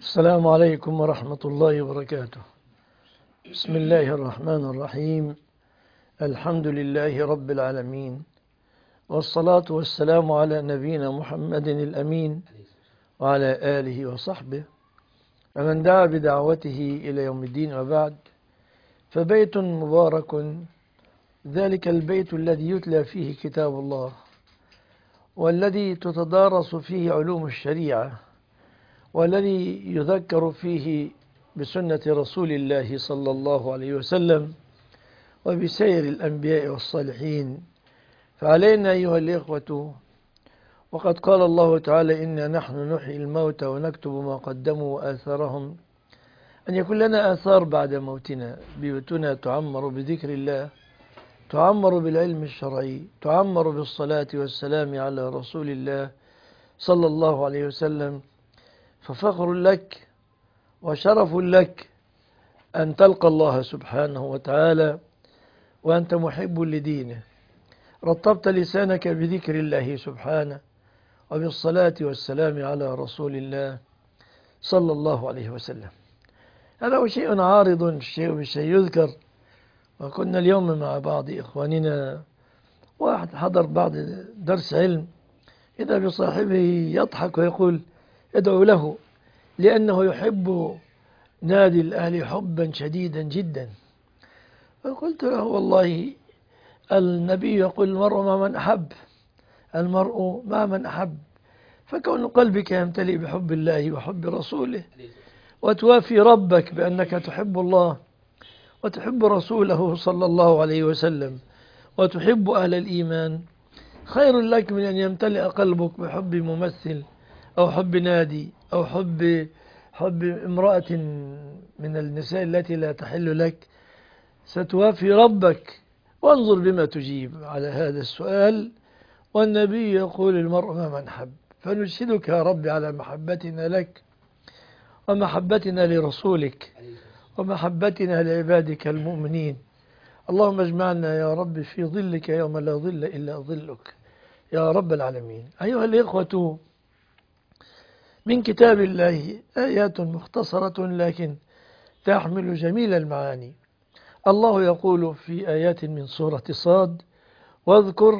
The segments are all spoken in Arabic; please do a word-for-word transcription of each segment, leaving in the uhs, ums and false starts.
السلام عليكم ورحمة الله وبركاته. بسم الله الرحمن الرحيم. الحمد لله رب العالمين، والصلاة والسلام على نبينا محمد الأمين وعلى آله وصحبه ومن دعا بدعوته إلى يوم الدين. وبعد، فبيت مبارك ذلك البيت الذي يتلى فيه كتاب الله، والذي تتدارس فيه علوم الشريعة، والذي يذكر فيه بسنة رسول الله صلى الله عليه وسلم وبسير الأنبياء والصالحين. فعلينا أيها الإخوة، وقد قال الله تعالى: إنا نحن نحيي الموتى ونكتب ما قدموا وآثارهم، أن يكون لنا آثار بعد موتنا. بيوتنا تعمر بذكر الله، تعمر بالعلم الشرعي، تعمر بالصلاة والسلام على رسول الله صلى الله عليه وسلم. ففخر لك وشرف لك أن تلقى الله سبحانه وتعالى وأنت محب لدينه، رطبت لسانك بذكر الله سبحانه وبالصلاة والسلام على رسول الله صلى الله عليه وسلم. هذا هو شيء عارض، شيء بشيء يذكر. وكنا اليوم مع بعض إخواننا، واحد حضر بعض درس علم، إذا بصاحبه يضحك ويقول: ادعو له لأنه يحب نادي الأهلي حبا شديدا جدا. فقلت له: والله النبي يقول: المرء مع من أحب، المرء مع من أحب. فكون قلبك يمتلئ بحب الله وحب رسوله، وتوافي ربك بأنك تحب الله وتحب رسوله صلى الله عليه وسلم وتحب أهل الإيمان، خير لك من أن يمتلئ قلبك بحب ممثل أو حب نادي أو حب حب امرأة من النساء التي لا تحل لك. ستوافي ربك. وانظر بما تجيب على هذا السؤال. والنبي يقول: المرء مع من حب. فنشهدك يا رب على محبتنا لك ومحبتنا لرسولك ومحبتنا لعبادك المؤمنين. اللهم اجمعنا يا رب في ظلك يوم لا ظل إلا ظلك يا رب العالمين. أيها الإخوة، من كتاب الله آيات مختصرة لكن تحمل جميل المعاني. الله يقول في آيات من سورة صاد: واذكر،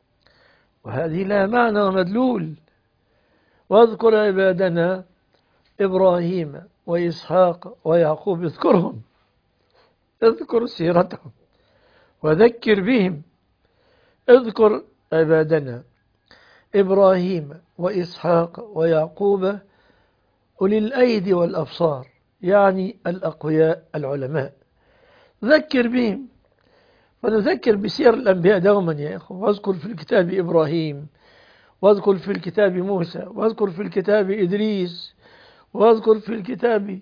وهذه لها معنى ومدلول، واذكر عبادنا إبراهيم وإسحاق ويعقوب. اذكرهم، اذكر سيرتهم وذكر بهم. اذكر عبادنا إبراهيم وإسحاق ويعقوب أولي الأيدي والأبصار، يعني الأقوياء العلماء. ذكر بهم. فنذكر بسير الأنبياء دوما يا إخوة. واذكر في الكتاب إبراهيم، واذكر في الكتاب موسى، واذكر في الكتاب إدريس، واذكر في الكتاب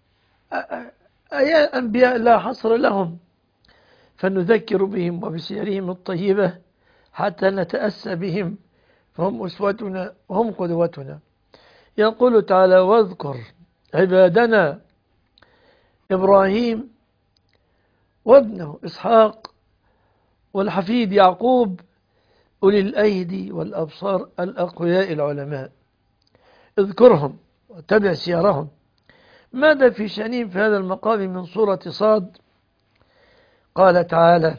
أي أنبياء لا حصر لهم. فنذكر بهم وبسيرهم الطيبة حتى نتأسى بهم، فهم أسوتنا وهم قدوتنا. يقول تعالى: واذكر عبادنا إبراهيم وابنه إسحاق والحفيد يعقوب أولي الأيدي والأبصار الأقوياء العلماء. اذكرهم واتبع سيرهم. ماذا في شأنهم في هذا المقام من سورة صاد؟ قال تعالى: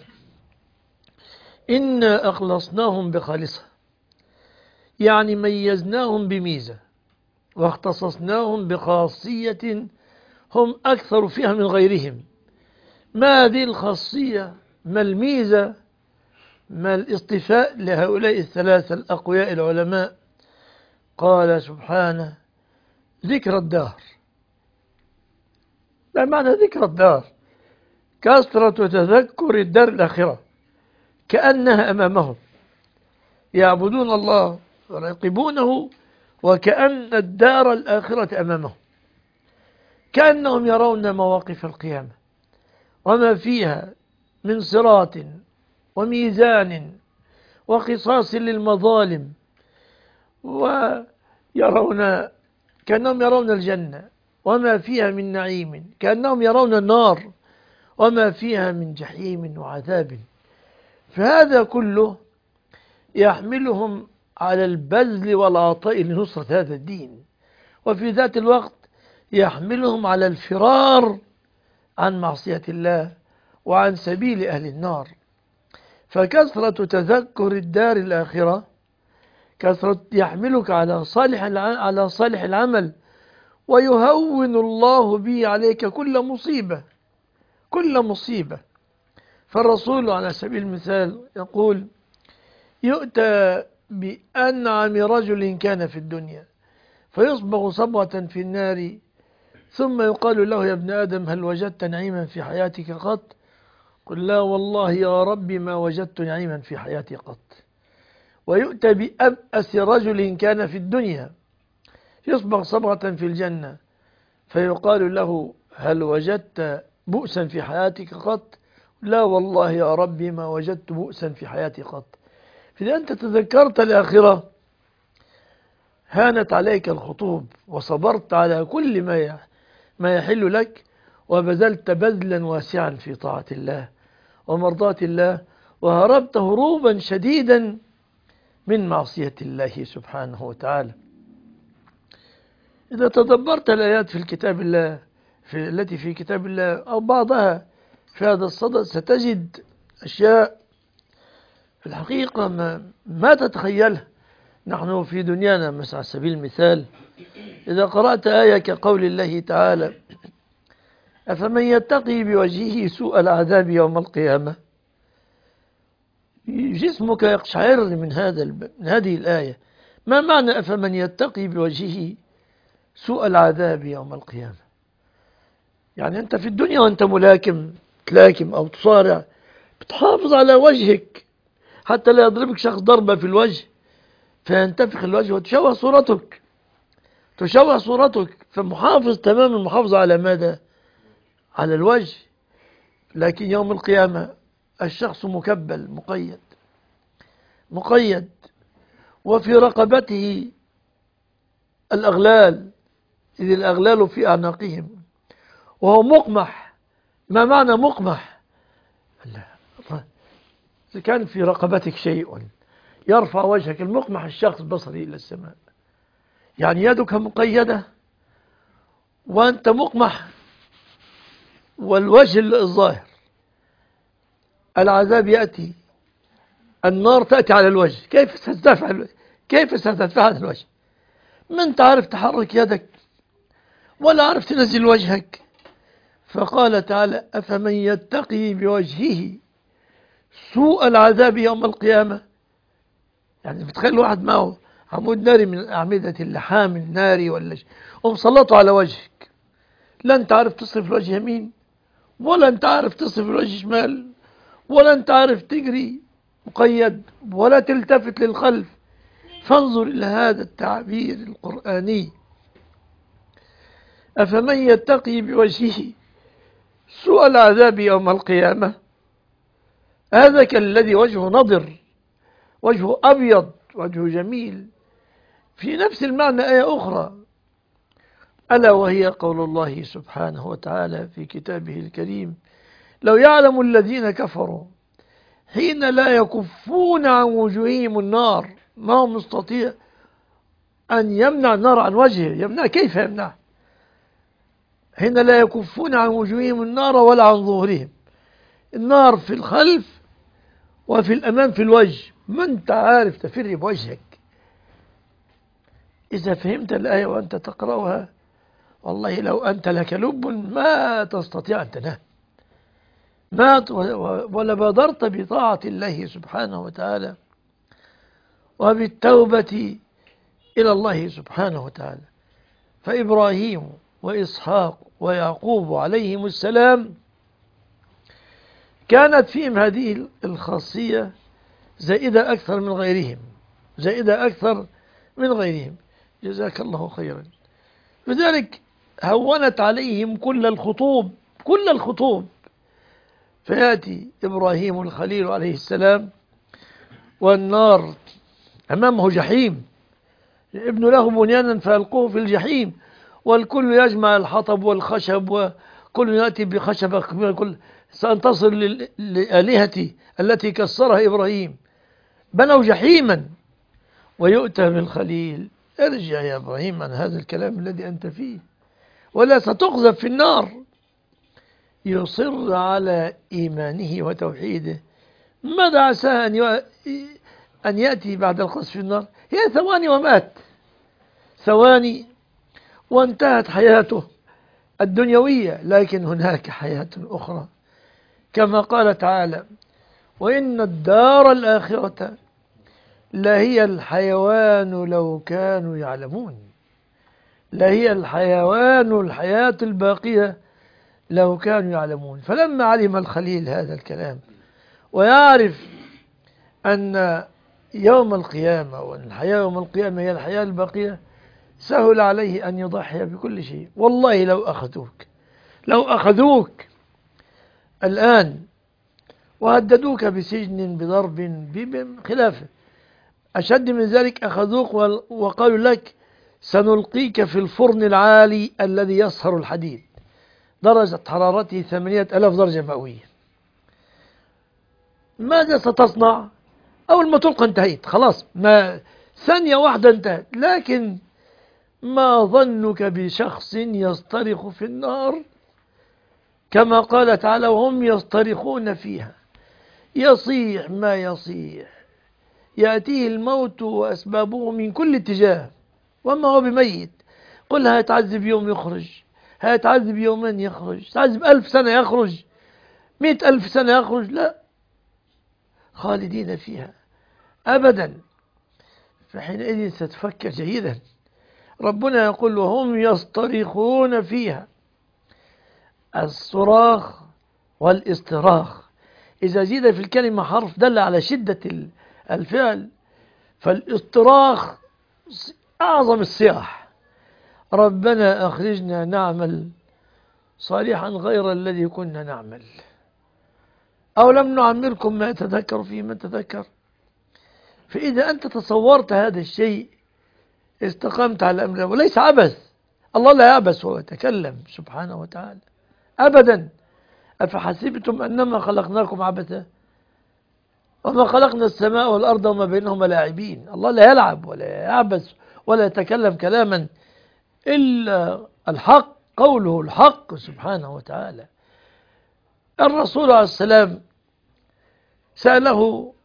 إنا أخلصناهم بخالصة، يعني ميزناهم بميزة واختصصناهم بخاصية هم أكثر فيها من غيرهم. ما هذه الخاصية؟ ما الميزة؟ ما الاصطفاء لهؤلاء الثلاثة الأقوياء العلماء؟ قال سبحانه: ذكر الدار. ما معنى ذكر الدار؟ كثرة تذكر الدار الآخرة، كأنها أمامهم، يعبدون الله ويراقبونه وكأن الدار الآخرة أمامهم، كأنهم يرون مواقف القيامة وما فيها من صراط وميزان وقصاص للمظالم، ويرون كأنهم يرون الجنة وما فيها من نعيم، كأنهم يرون النار وما فيها من جحيم وعذاب. فهذا كله يحملهم على البذل والعطاء لنصرة هذا الدين، وفي ذات الوقت يحملهم على الفرار عن معصية الله وعن سبيل أهل النار. فكثرة تذكر الدار الآخرة كثرة يحملك على صالح على صالح العمل، ويهون الله به عليك كل مصيبة كل مصيبة. فالرسول على سبيل المثال يقول: يؤتى بأنعم رجل كان في الدنيا فيصبغ صبغة في النار، ثم يقال له: يا ابن آدم هل وجدت نعيما في حياتك قط؟ قل: لا والله يا رب ما وجدت نعيما في حياتي قط. ويؤتى بأبأس رجل كان في الدنيا يصبغ صبغة في الجنة، فيقال له: هل وجدت بؤسا في حياتك قط؟ لا والله يا رب ما وجدت بؤسا في حياتي قط. فإذا أنت تذكرت الآخرة هانت عليك الخطوب، وصبرت على كل ما ما يحل لك، وبذلت بذلا واسعا في طاعة الله ومرضاة الله، وهربت هروبا شديدا من معصية الله سبحانه وتعالى. إذا تدبرت الآيات في الكتاب الله في التي في كتاب الله أو بعضها في هذا الصدد، ستجد أشياء في الحقيقة ما, ما تتخيلها. نحن في دنيانا مثلا على سبيل المثال، إذا قرأت آية كقول الله تعالى: أفمن يتقي بوجهه سوء العذاب يوم القيامة، جسمك يقشعر من هذا من هذه الآية. ما معنى أفمن يتقي بوجهه سوء العذاب يوم القيامة؟ يعني أنت في الدنيا وأنت ملاكم تلاكم أو تصارع بتحافظ على وجهك حتى لا يضربك شخص ضربة في الوجه فينتفخ الوجه وتشوه صورتك تشوه صورتك فمحافظ تمام المحافظة على ماذا؟ على الوجه. لكن يوم القيامة الشخص مكبل مقيد مقيد وفي رقبته الأغلال، إذ الأغلال في أعناقهم، وهو مقمح. ما معنى مقمح؟ إذا كان في رقبتك شيء يرفع وجهك، المقمح الشخص بصري إلى السماء، يعني يدك مقيدة وأنت مقمح والوجه الظاهر. العذاب يأتي، النار تأتي على الوجه، كيف ستدفع كيف ستدفع على الوجه؟ ما أنت عارف تحرك يدك ولا عارف تنزل وجهك. فقال تعالى: أفمن يتقي بوجهه سوء العذاب يوم القيامة. يعني بتخيل واحد معه عمود ناري من أعمدة اللحام الناري ولا شيء ومسلطه على وجهك، لا أنت عارف تصرف الوجه يمين ولا أنت عارف تصرف الوجه شمال ولا أنت عارف تجري، مقيد، ولا تلتفت للخلف. فانظر إلى هذا التعبير القرآني: أفمن يتقي بوجهه سوء العذاب يوم القيامة. هذا كالذي وجهه نضر، وجهه أبيض، وجهه جميل. في نفس المعنى آية أخرى، ألا وهي قول الله سبحانه وتعالى في كتابه الكريم: لو يعلم الذين كفروا حين لا يكفون عن وجوههم النار. ما هو مستطيع أن يمنع النار عن وجهه، يمنع كيف يمنع؟ حين لا يكفون عن وجوههم النار ولا عن ظهورهم. النار في الخلف وفي الأمام في الوجه، ما أنت عارف تفر بوجهك. إذا فهمت الآية وأنت تقرأها والله لو أنت لك لب ما تستطيع أن تنام، ما ولا بادرت بطاعة الله سبحانه وتعالى وبالتوبة إلى الله سبحانه وتعالى. فإبراهيم وإسحاق ويعقوب عليهم السلام كانت فيهم هذه الخاصية زائدة أكثر من غيرهم زائدة أكثر من غيرهم جزاك الله خيرا. لذلك هونت عليهم كل الخطوب كل الخطوب. فيأتي إبراهيم الخليل عليه السلام والنار أمامه جحيم، ابن له بنيانا فألقوه في الجحيم، والكل يجمع الحطب والخشب وكل يأتي بخشبة كل سأنتصر لآلهتي التي كسرها إبراهيم. بنوا جحيما ويؤتى بالخليل: ارجع يا إبراهيم عن هذا الكلام الذي أنت فيه، ولا ستقذف في النار، يصر على إيمانه وتوحيده، ماذا عسى أن أن يأتي بعد القذف في النار؟ هي ثواني ومات، ثواني وانتهت حياته الدنيوية، لكن هناك حياة أخرى كما قال تعالى: وإن الدار الآخرة لهي الحيوان لو كانوا يعلمون. لهي الحيوان، الحياة الباقية، لو كانوا يعلمون. فلما علم الخليل هذا الكلام ويعرف أن يوم القيامة وأن الحياة يوم القيامة هي الحياة الباقية، سهل عليه أن يضحي بكل شيء. والله لو أخذوك لو أخذوك الآن وهددوك بسجن بضرب بخلافه أشد من ذلك، أخذوك وقالوا لك سنلقيك في الفرن العالي الذي يصهر الحديد، درجة حرارته ثمانية ألاف درجة مئوية، ماذا ستصنع؟ أول ما تلقى انتهيت خلاص، ما ثانية واحدة انتهت. لكن ما ظنك بشخص يصطرخ في النار كما قال تعالى: وهم يصطرخون فيها، يصيح ما يصيح، يأتيه الموت وأسبابه من كل اتجاه وما هو بميت. قل هيتعذب يوم يخرج، هيتعذب يومين يخرج، هيتعذب ألف سنة يخرج، مئة ألف سنة يخرج، لا، خالدين فيها أبدا. فحينئذ ستفكر جيدا. ربنا يقول: وهم يصطرخون فيها. الصراخ والاصطراخ إذا زيد في الكلمة حرف دل على شدة الفعل، فالاصطراخ أعظم الصياح: ربنا أخرجنا نعمل صالحا غير الذي كنا نعمل، أو لم نعمركم ما يتذكر فيه من تذكر. فإذا أنت تصورت هذا الشيء استقمت على أمره، وليس عبث. الله لا يعبث وهو يتكلم سبحانه وتعالى أبدا. أفحسبتم أنما خلقناكم عبثا وما خلقنا السماء والأرض وما بينهما لاعبين. الله لا يلعب ولا يعبث ولا يتكلم كلاما إلا الحق، قوله الحق سبحانه وتعالى. الرسول عليه السلام سأله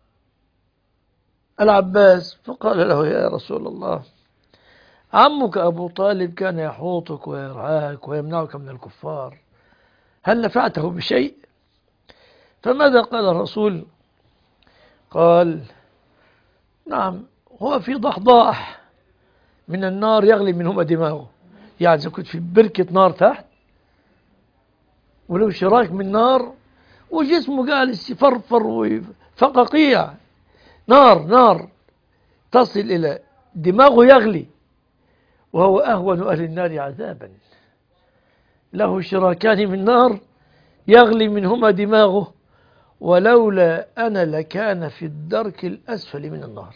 العباس فقال له: يا رسول الله، عمك أبو طالب كان يحوطك ويرعاك ويمنعك من الكفار، هل نفعته بشيء؟ فماذا قال الرسول؟ قال: نعم، هو في ضحضاح من النار يغلي منهما دماغه. يعني إذا كنت في بركة نار تحت ولو شراك من نار وجسمه جالس يفرفر وفقاقيع، نار نار تصل إلى دماغه يغلي، وهو أهون أهل النار عذابا، له شراكان من نار يغلي منهما دماغه، ولولا أنا لكان في الدرك الأسفل من النار.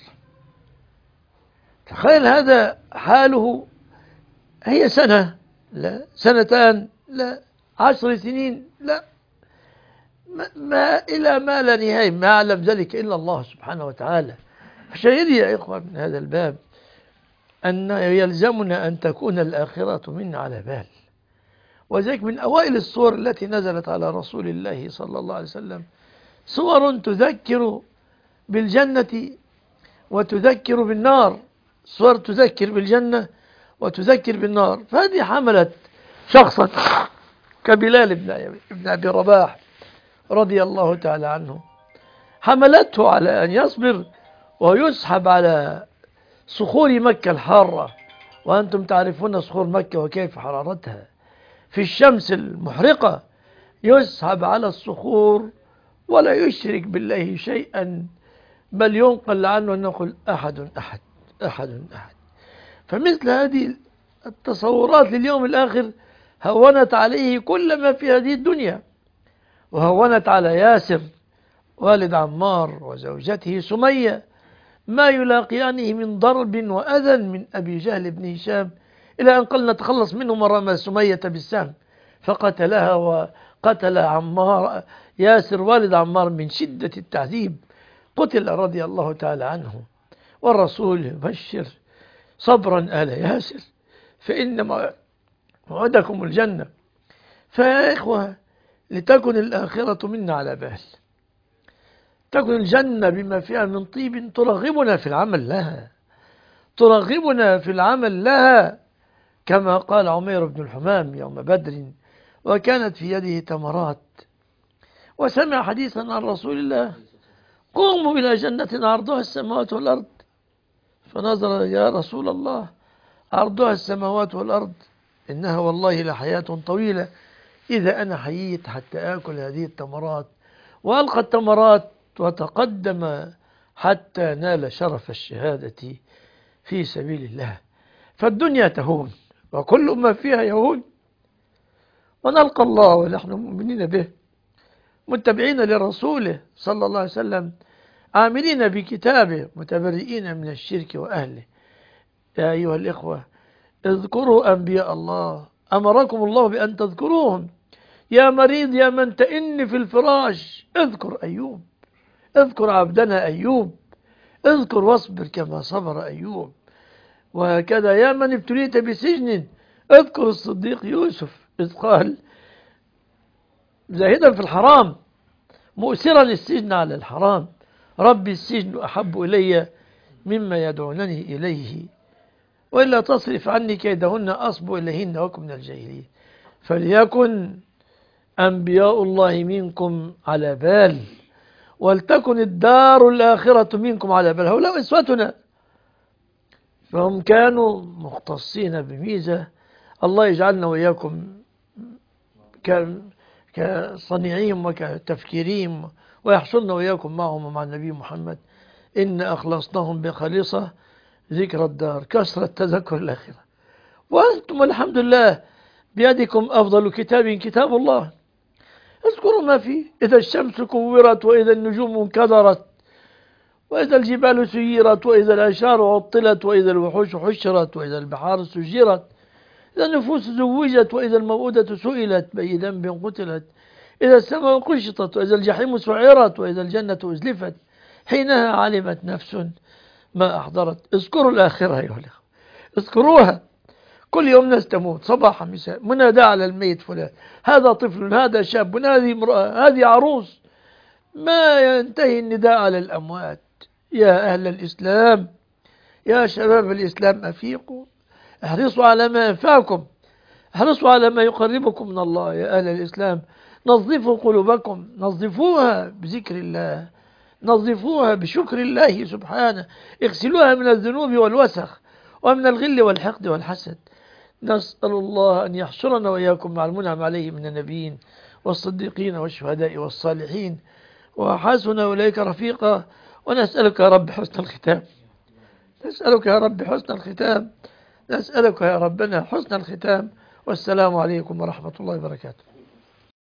تخيل هذا حاله. هي سنة، لا سنتان، لا عشر سنين، لا، ما, ما إلى ما لا نهاية، ما يعلم ذلك إلا الله سبحانه وتعالى. فشاهدي يا إخوة من هذا الباب أن يلزمنا أن تكون الآخرة منا على بال. وذلك من أوائل الصور التي نزلت على رسول الله صلى الله عليه وسلم صور تذكر بالجنة وتذكر بالنار، صور تذكر بالجنة وتذكر بالنار. فهذه حملت شخصا كبلال بن أبي رباح رضي الله تعالى عنه، حملته على أن يصبر ويسحب على صخور مكة الحارة، وأنتم تعرفون صخور مكة وكيف حرارتها في الشمس المحرقة، يسحب على الصخور ولا يشرك بالله شيئا، بل ينقل عنه أن يقول: أحد أحد أحد أحد. فمثل هذه التصورات لليوم الآخر هونت عليه كل ما في هذه الدنيا، وهونت على ياسر والد عمار وزوجته سمية ما يلاقيانه من ضرب وأذى من أبي جهل بن هشام، إلى أن قال: نتخلص منه. مرمى سمية بالسهم فقتلها، وقتل عمار ياسر والد عمار من شدة التعذيب، قتل رضي الله تعالى عنه. والرسول يبشر: صبرا آل ياسر فإن موعدكم الجنة. فيا إخوة، لتكن الآخرة منا على بال، تكن الجنة بما فيها من طيب ترغبنا في العمل لها، ترغبنا في العمل لها، كما قال عمير بن الحمام يوم بدر وكانت في يده تمرات وسمع حديثا عن رسول الله: قوموا إلى جنة عرضها السماوات والأرض. فنظر: يا رسول الله، عرضها السماوات والأرض؟ إنها والله لحياة طويلة، إذا أنا حييت حتى آكل هذه التمرات. وألقى التمرات وتقدم حتى نال شرف الشهادة في سبيل الله. فالدنيا تهون وكل ما فيها يهون، ونلقى الله ونحن مؤمنين به متبعين لرسوله صلى الله عليه وسلم، عاملين بكتابه، متبرئين من الشرك وأهله. يا أيها الإخوة، اذكروا أنبياء الله، أمركم الله بأن تذكروهم. يا مريض، يا من تئن في الفراش، اذكر أيوب، اذكر عبدنا أيوب، اذكر واصبر كما صبر أيوب. وهكذا يا من ابتليت بسجن، اذكر الصديق يوسف إذ قال زاهدا في الحرام مؤثرا السجن على الحرام: ربي السجن أحب إلي مما يدعونني إليه، وإلا تصرف عني كيدهن أصب إليهن وكن من الجاهلين. فليكن أنبياء الله منكم على بال، ولتكن الدار الآخرة منكم على بال. هؤلاء أسوتنا، فهم كانوا مختصين بميزة. الله يجعلنا وإياكم كصنيعين وكتفكيرين، ويحصلنا وإياكم معهم ومع النبي محمد. إن أخلصناهم بخالصة ذكر الدار، كسرة تذكر الآخرة. وأنتم الحمد لله بيدكم أفضل كتاب كتاب الله، اذكروا ما فيه: إذا الشمس كورت، وإذا النجوم انكدرت، وإذا الجبال سيرت، وإذا الأشجار عطلت، وإذا الوحوش حشرت، وإذا البحار سجرت، إذا النفوس زوجت، وإذا الموءودة سئلت بأي ذنب قتلت، إذا السماء قشطت، وإذا الجحيم سعرت، وإذا الجنة أزلفت، حينها علمت نفس ما أحضرت. اذكروا الآخرة أيها الأخوة، اذكروها. كل يوم ناس تموت صباحا مساء، منادى على الميت: فلان، هذا طفل، هذا شاب، هذه امرأة، هذه عروس. ما ينتهي النداء على الأموات. يا أهل الإسلام، يا شباب الإسلام، أفيقوا، احرصوا على ما ينفعكم، احرصوا على ما يقربكم من الله. يا أهل الإسلام، نظفوا قلوبكم، نظفوها بذكر الله، نظفوها بشكر الله سبحانه، اغسلوها من الذنوب والوسخ ومن الغل والحقد والحسد. نسأل الله أن يحشرنا وإياكم مع المنعم عليه من النبيين والصديقين والشهداء والصالحين، وحسن أولئك رفيقا. ونسألك يا رب حسن الختام، نسألك يا رب حسن الختام، نسألك يا ربنا حسن الختام. والسلام عليكم ورحمة الله وبركاته.